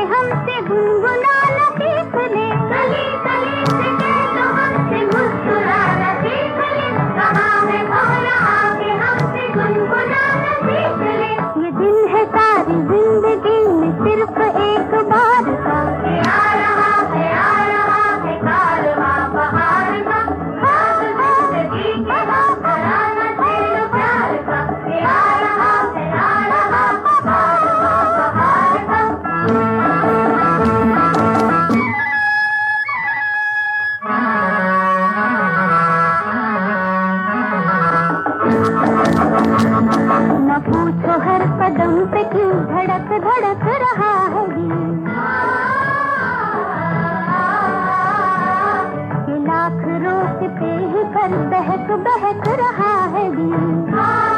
हमसे गुनगुनाना सीख ले, गली गली से कह दो हमसे मुस्कुराना सीख ले, कहाँ है भौला आके हमसे गुनगुनाना सीख ले। ये दिन है सारी जिंदगी में सिर्फ एक बार का, आ रहा है कारवां बहार का, बात जिंदगी के कराना तेरे प्यार का, आ रहा है कारवां बहार का। न पूछो हर कदम पे क्यों धड़क धड़क रहा है दिल, ये लाख रोकते ही पर बहक बहक रहा है दिल।